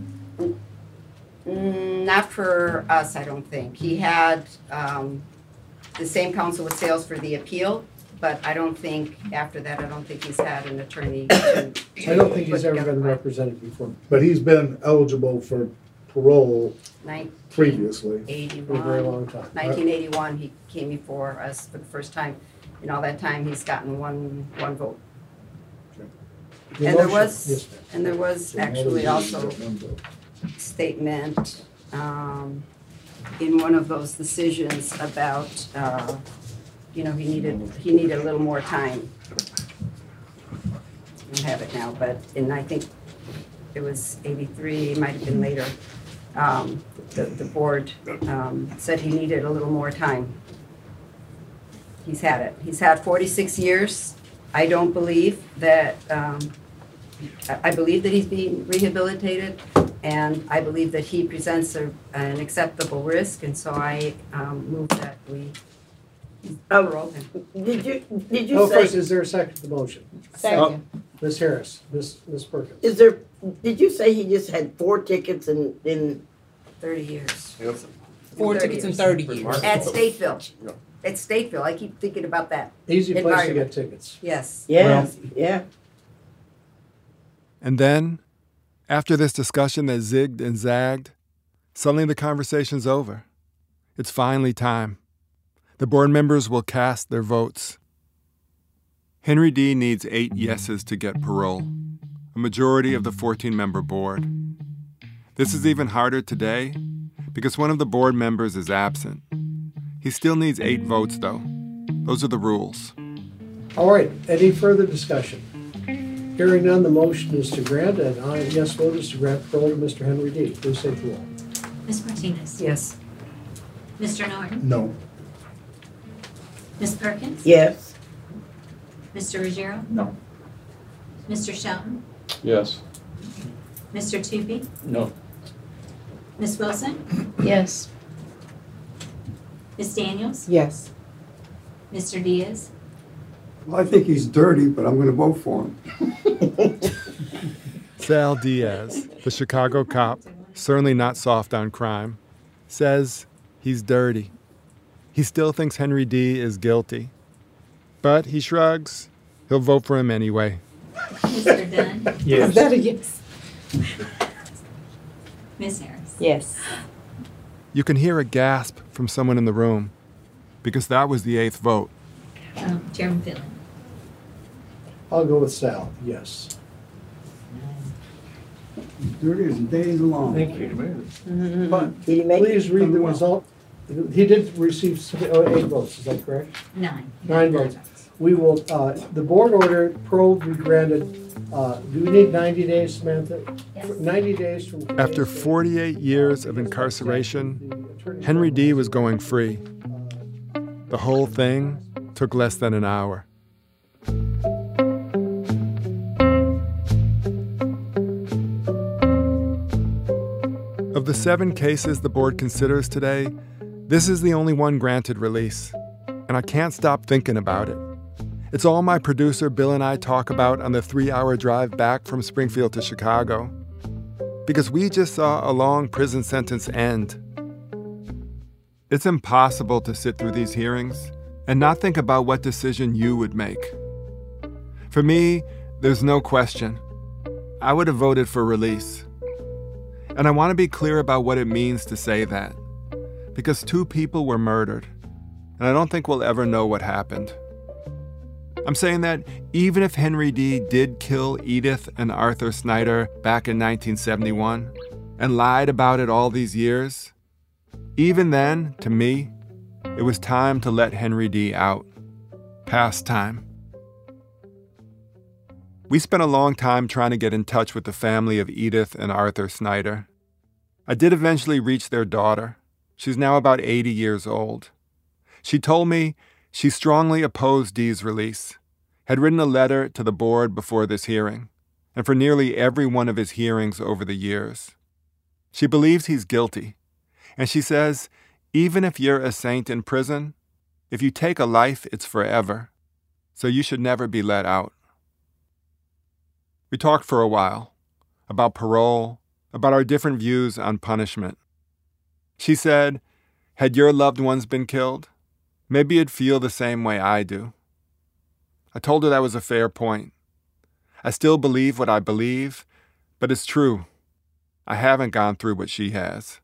Mm, not for us, I don't think. He had um, the same counsel with Sales for the appeal, but I don't think, after that, I don't think he's had an attorney to. I don't think he's put ever together been by represented before. But he's been eligible for parole previously. eighty-one. For a very long time. nineteen eighty-one, he came before us for the first time. In all that time, he's gotten one, one vote. The And there motion- was, yes, ma'am. and there was actually also statement um, in one of those decisions about, uh, you know, he needed, he needed a little more time. I don't have it now, but in, I think it was eighty-three, it might have been later. Um, the, the board um, said he needed a little more time. He's had it. He's had forty-six years. I don't believe that, um, I I believe that he's being rehabilitated, and I believe that he presents a, an acceptable risk, and so I um, move that we parole him. Did you, did you Oh, say? first, is there a second to the motion? Second. Miz Harris, Miz Miz Perkins. Is there, did you say he just had four tickets in, in? thirty years. Four thirty tickets in years. thirty years. At Stateville. At Stateville. I keep thinking about that. Easy place to environment. get tickets. Yes. Yeah, yeah. And then, after this discussion that zigged and zagged, suddenly the conversation's over. It's finally time. The board members will cast their votes. Henry D. needs eight yeses to get parole, a majority of the fourteen-member board. This is even harder today because one of the board members is absent. He still needs eight votes, though. Those are the rules. All right, any further discussion? Hearing none, the motion is to grant, and I, yes vote is to grant parole to Mister Henry D. Please take the roll. Miz Martinez? Yes. Mister Norton? No. Miz Perkins? Yes. Mister Ruggiero? No. Mister Shelton? Yes. Mister Tupy? No. Miz Wilson? Yes. Miz Daniels? Yes. Mister Diaz? Well, I think he's dirty, but I'm going to vote for him. Sal Diaz, the Chicago cop, certainly not soft on crime, says he's dirty. He still thinks Henry D. is guilty. But he shrugs. He'll vote for him anyway. Mister Dunn? Yes. Is that a yes? Miz Harris? Yes. You can hear a gasp from someone in the room because that was the eighth vote. Um, Chairman Finley? I'll go with Sal, yes. Dirty as days long. Thank you. But Did he make it? please read the result. He did receive s- oh, eight votes, is that correct? Nine. Nine votes. We will, uh, the board order parole be granted, uh, do we need ninety days, Samantha? Yes. ninety days from. After forty-eight years of incarceration, Henry D. was going free. The whole thing took less than an hour. Of the seven cases the board considers today, this is the only one granted release, and I can't stop thinking about it. It's all my producer Bill and I talk about on the three-hour drive back from Springfield to Chicago, because we just saw a long prison sentence end. It's impossible to sit through these hearings and not think about what decision you would make. For me, there's no question. I would have voted for release. And I want to be clear about what it means to say that, because two people were murdered, and I don't think we'll ever know what happened. I'm saying that even if Henry D. did kill Edith and Arthur Snyder back in nineteen seventy-one and lied about it all these years, even then, to me, it was time to let Henry D. out. Past time. We spent a long time trying to get in touch with the family of Edith and Arthur Snyder. I did eventually reach their daughter. She's now about eighty years old. She told me she strongly opposed Dee's release, had written a letter to the board before this hearing, and for nearly every one of his hearings over the years. She believes he's guilty, and she says, even if you're a saint in prison, if you take a life, it's forever, so you should never be let out. We talked for a while about parole, about our different views on punishment. She said, had your loved ones been killed, maybe you'd feel the same way I do. I told her that was a fair point. I still believe what I believe, but it's true. I haven't gone through what she has.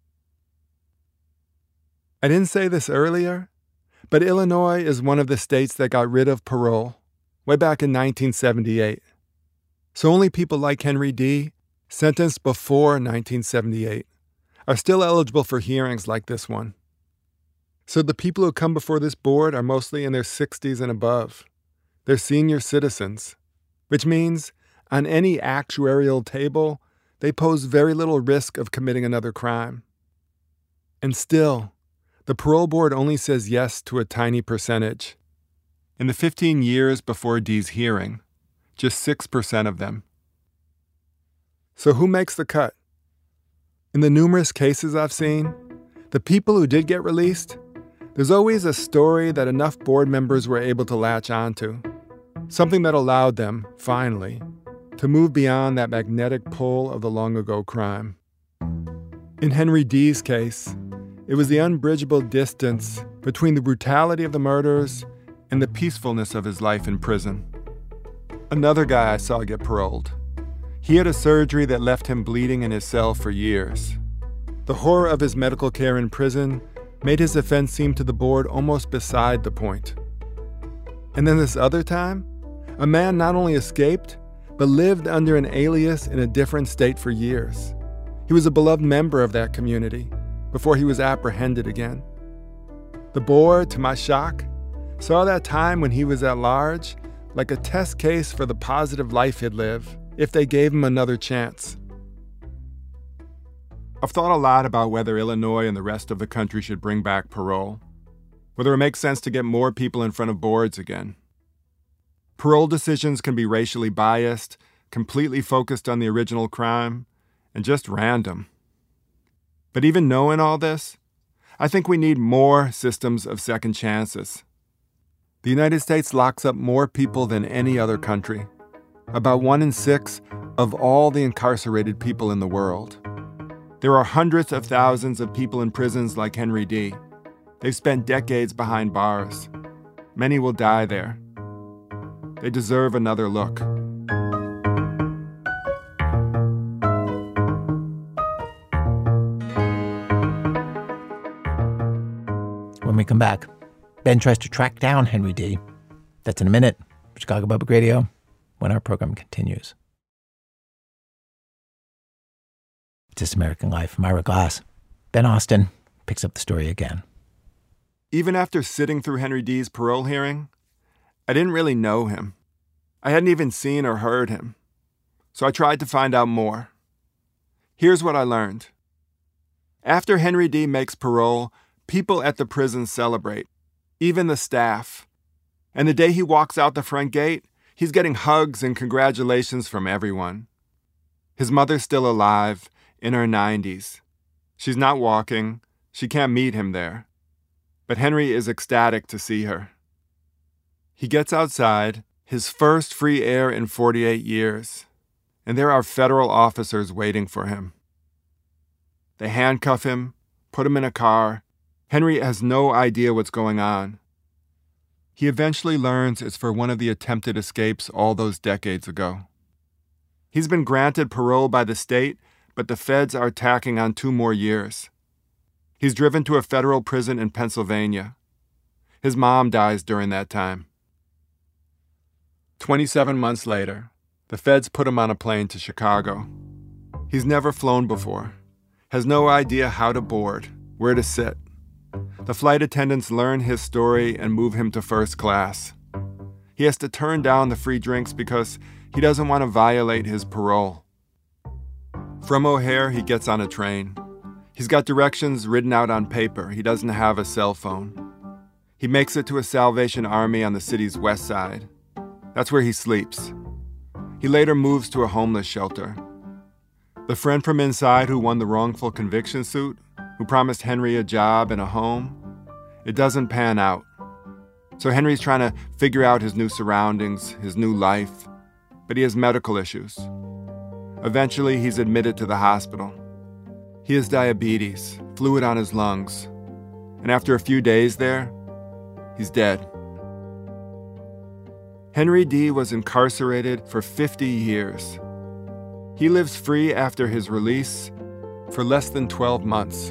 I didn't say this earlier, but Illinois is one of the states that got rid of parole way back in nineteen seventy-eight. So only people like Henry D., sentenced before nineteen seventy-eight, are still eligible for hearings like this one. So the people who come before this board are mostly in their sixties and above. They're senior citizens, which means on any actuarial table, they pose very little risk of committing another crime. And still, the parole board only says yes to a tiny percentage. In the fifteen years before Dee's hearing, just six percent of them. So who makes the cut? In the numerous cases I've seen, the people who did get released, there's always a story that enough board members were able to latch onto. Something that allowed them, finally, to move beyond that magnetic pull of the long-ago crime. In Henry Dee's case, it was the unbridgeable distance between the brutality of the murders and the peacefulness of his life in prison. Another guy I saw get paroled. He had a surgery that left him bleeding in his cell for years. The horror of his medical care in prison made his offense seem to the board almost beside the point. And then this other time, a man not only escaped, but lived under an alias in a different state for years. He was a beloved member of that community before he was apprehended again. The board, to my shock, saw that time when he was at large like a test case for the positive life he'd live if they gave him another chance. I've thought a lot about whether Illinois and the rest of the country should bring back parole, whether it makes sense to get more people in front of boards again. Parole decisions can be racially biased, completely focused on the original crime, and just random. But even knowing all this, I think we need more systems of second chances. The United States locks up more people than any other country, about one in six of all the incarcerated people in the world. There are hundreds of thousands of people in prisons like Henry D. They've spent decades behind bars. Many will die there. They deserve another look. When we come back, Ben tries to track down Henry D. That's in a minute. Chicago Public Radio, when our program continues. This American Life. Myra Glass. Ben Austin picks up the story again. Even after sitting through Henry D's parole hearing, I didn't really know him. I hadn't even seen or heard him. So I tried to find out more. Here's what I learned. After Henry D makes parole, people at the prison celebrate, even the staff. And the day he walks out the front gate, he's getting hugs and congratulations from everyone. His mother's still alive, in her nineties. She's not walking. She can't meet him there. But Henry is ecstatic to see her. He gets outside, his first free air in forty-eight years, and there are federal officers waiting for him. They handcuff him, put him in a car. Henry has no idea what's going on. He eventually learns it's for one of the attempted escapes all those decades ago. He's been granted parole by the state, but the feds are tacking on two more years. He's driven to a federal prison in Pennsylvania. His mom dies during that time. twenty-seven months later, the feds put him on a plane to Chicago. He's never flown before, has no idea how to board, where to sit. The flight attendants learn his story and move him to first class. He has to turn down the free drinks because he doesn't want to violate his parole. From O'Hare, he gets on a train. He's got directions written out on paper. He doesn't have a cell phone. He makes it to a Salvation Army on the city's west side. That's where he sleeps. He later moves to a homeless shelter. The friend from inside who won the wrongful conviction suit, who promised Henry a job and a home, it doesn't pan out. So Henry's trying to figure out his new surroundings, his new life, but he has medical issues. Eventually, he's admitted to the hospital. He has diabetes, fluid on his lungs, and after a few days there, he's dead. Henry D. was incarcerated for fifty years. He lives free after his release for less than twelve months.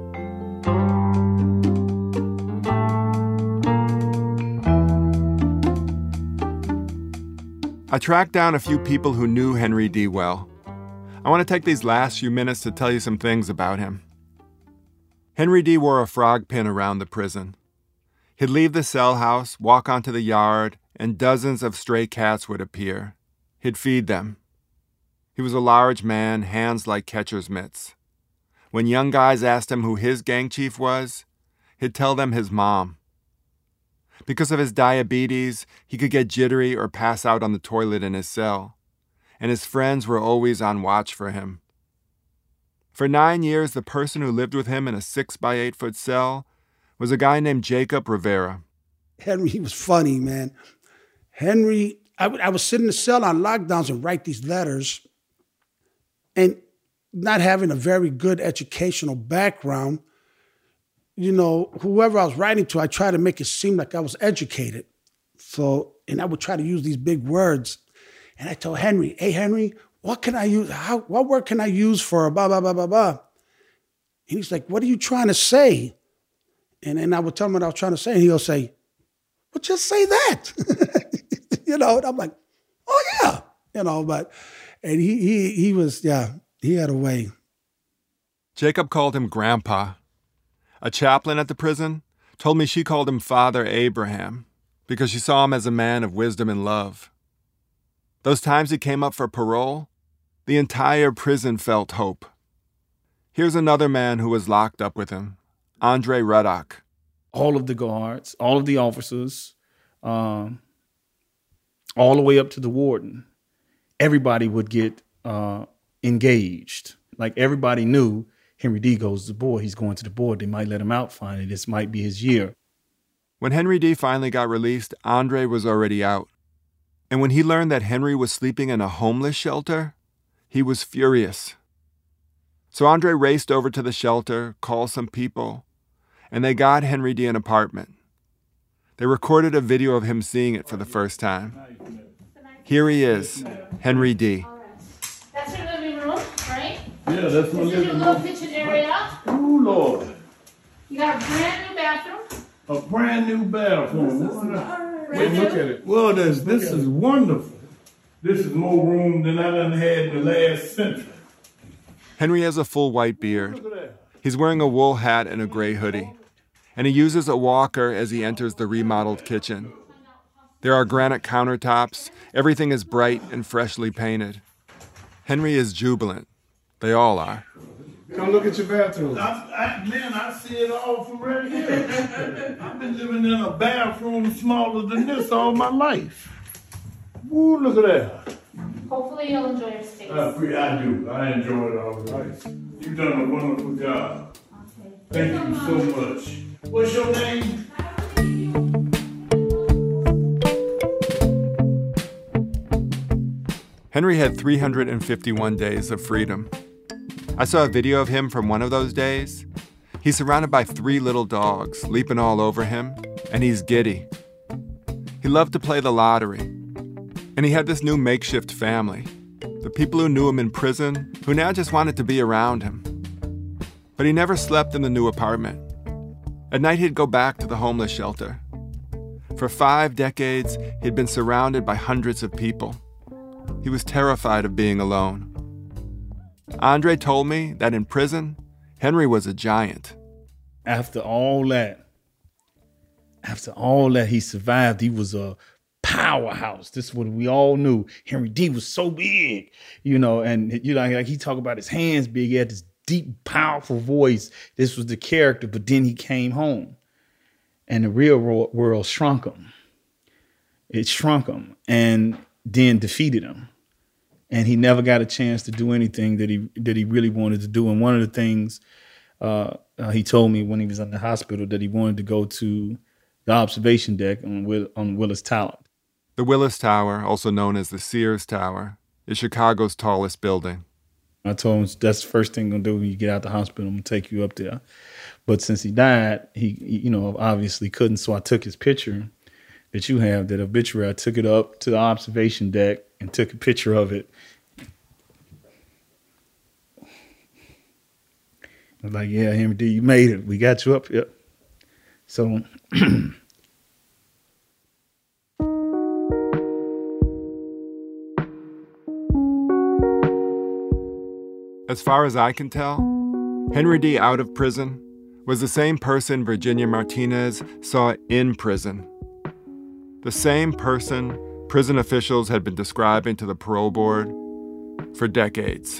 I tracked down a few people who knew Henry D. well. I want to take these last few minutes to tell you some things about him. Henry D. wore a frog pin around the prison. He'd leave the cell house, walk onto the yard, and dozens of stray cats would appear. He'd feed them. He was a large man, hands like catcher's mitts. When young guys asked him who his gang chief was, he'd tell them his mom. Because of his diabetes, he could get jittery or pass out on the toilet in his cell, and his friends were always on watch for him. For nine years, the person who lived with him in a six by eight foot cell was a guy named Jacob Rivera. Henry, he was funny, man. Henry, I, w- I was sitting in the cell on lockdowns and write these letters, and not having a very good educational background, you know, whoever I was writing to, I tried to make it seem like I was educated. So, and I would try to use these big words. And I told Henry, hey, Henry, what can I use? How, what word can I use for blah, blah, blah, blah, blah? And he's like, what are you trying to say? And then I would tell him what I was trying to say, and he'll say, well, just say that. You know, and I'm like, oh, yeah. You know, but, and he, he, he was, yeah, he had a way. Jacob called him Grandpa. A chaplain at the prison told me she called him Father Abraham because she saw him as a man of wisdom and love. Those times he came up for parole, the entire prison felt hope. Here's another man who was locked up with him, Andre Ruddock. All of the guards, all of the officers, um, all the way up to the warden, everybody would get uh, engaged. Like everybody knew Henry D. goes to the board. He's going to the board. They might let him out finally. This might be his year. When Henry D. finally got released, Andre was already out. And when he learned that Henry was sleeping in a homeless shelter, he was furious. So Andre raced over to the shelter, called some people, and they got Henry D. an apartment. They recorded a video of him seeing it for the first time. Here he is, Henry D. That's your living room, right? Yeah, that's my This is your living little room. kitchen area. Ooh, Lord. You got a brand new bathroom. A brand new bathroom. Wait, look at it. Well, this, this is wonderful. This is more room than I done had in the last century. Henry has a full white beard. He's wearing a wool hat and a gray hoodie. And he uses a walker as he enters the remodeled kitchen. There are granite countertops. Everything is bright and freshly painted. Henry is jubilant. They all are. Come look at your bathroom. I, I, man, I see it all from right here. I've been living in a bathroom smaller than this all my life. Ooh, look at that. Hopefully you'll enjoy your stay. I, I do. I enjoy it all right. You've done a wonderful job. Thank you so much. What's your name? Henry had three hundred fifty-one days of freedom. I saw a video of him from one of those days. He's surrounded by three little dogs, leaping all over him, and he's giddy. He loved to play the lottery. And he had this new makeshift family, the people who knew him in prison, who now just wanted to be around him. But he never slept in the new apartment. At night, he'd go back to the homeless shelter. For five decades, he'd been surrounded by hundreds of people. He was terrified of being alone. Andre told me that in prison, Henry was a giant. After all that, after all that he survived, he was a powerhouse. This is what we all knew. Henry D. was so big, you know, and you know, like he talked about his hands big. He had this deep, powerful voice. This was the character, but then he came home and the real world shrunk him. It shrunk him and then defeated him. And he never got a chance to do anything that he that he really wanted to do. And one of the things uh, uh, he told me when he was in the hospital that he wanted to go to the observation deck on, Will, on Willis Tower. The Willis Tower, also known as the Sears Tower, is Chicago's tallest building. I told him that's the first thing I'm gonna do when you get out the hospital. I'm gonna take you up there. But since he died, he, he you know, obviously couldn't. So I took his picture that you have, that obituary. I took it up to the observation deck and took a picture of it. I was like, yeah, Henry D, you made it. We got you up here. So as far as I can tell, Henry D. out of prison was the same person Virginia Martinez saw in prison. The same person prison officials had been describing to the parole board for decades.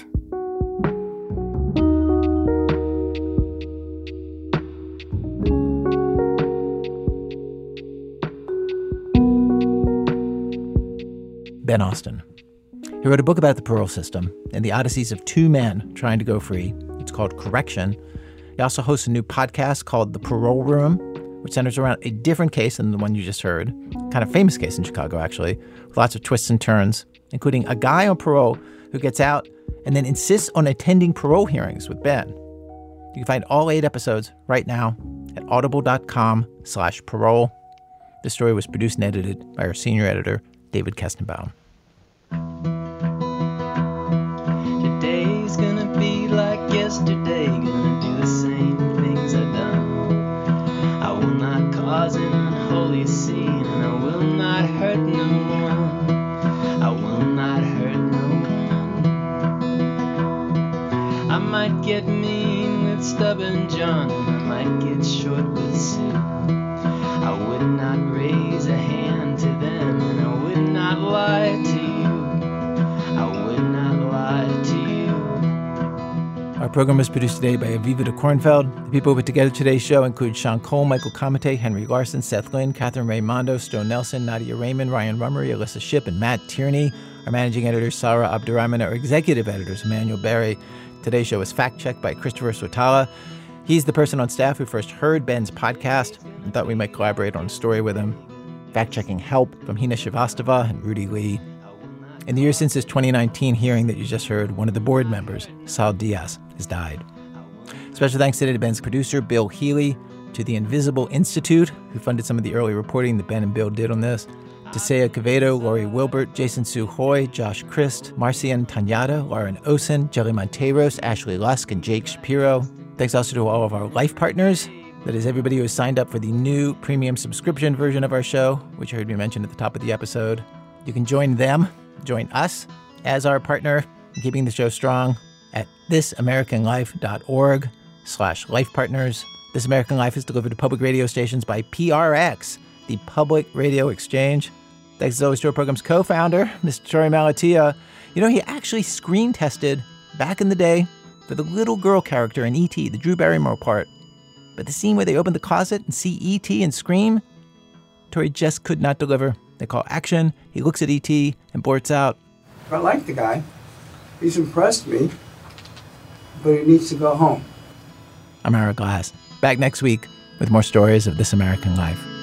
Ben Austin. He wrote a book about the parole system and the odysseys of two men trying to go free. It's called Correction. He also hosts a new podcast called The Parole Room, which centers around a different case than the one you just heard. Kind of famous case in Chicago, actually, with lots of twists and turns, including a guy on parole who gets out and then insists on attending parole hearings with Ben. You can find all eight episodes right now at audible.com slash parole. This story was produced and edited by our senior editor, David Kestenbaum. Today's gonna be like yesterday, gonna do the same things I've done. might get mean with stubborn John, I might get short with Sue. I would not raise a hand to them, and I would not lie to you. I would not lie to you. Our program was produced today by Aviva de Kornfeld. The people who put together today's show include Sean Cole, Michael Comite, Henry Larson, Seth Lynn, Catherine Raimondo, Stone Nelson, Nadia Raymond, Ryan Rummery, Alyssa Shipp, and Matt Tierney. Our managing editor, Sarah Abdurrahman. Our executive editors, Emmanuel Berry. Today's show was fact-checked by Christopher Sotala. He's the person on staff who first heard Ben's podcast and thought we might collaborate on a story with him. Fact-checking help from Hina Srivastava and Rudy Lee. In the year since his twenty nineteen hearing that you just heard, one of the board members, Sal Diaz, has died. Special thanks today to Ben's producer, Bill Healy, to the Invisible Institute, who funded some of the early reporting that Ben and Bill did on this, to Saya Quevedo, Lori Wilbert, Jason Su Hoy, Josh Christ, Marcian Tanyada, Lauren Osen, Jelly Monteros, Ashley Lusk, and Jake Shapiro. Thanks also to all of our life partners. That is everybody who has signed up for the new premium subscription version of our show, which you heard me mention at the top of the episode. You can join them, join us as our partner in keeping the show strong at thisamericanlife.org slash life partners. This American Life is delivered to public radio stations by P R X, the Public Radio Exchange. Thanks as always to our program's co-founder, Mister Torey Malatia. You know, he actually screen tested back in the day for the little girl character in E T, the Drew Barrymore part. But the scene where they open the closet and see E T and scream, Torey just could not deliver. They call action, he looks at E T and blurts out, I like the guy. He's impressed me, but he needs to go home. I'm Ira Glass. Back next week with more stories of This American Life.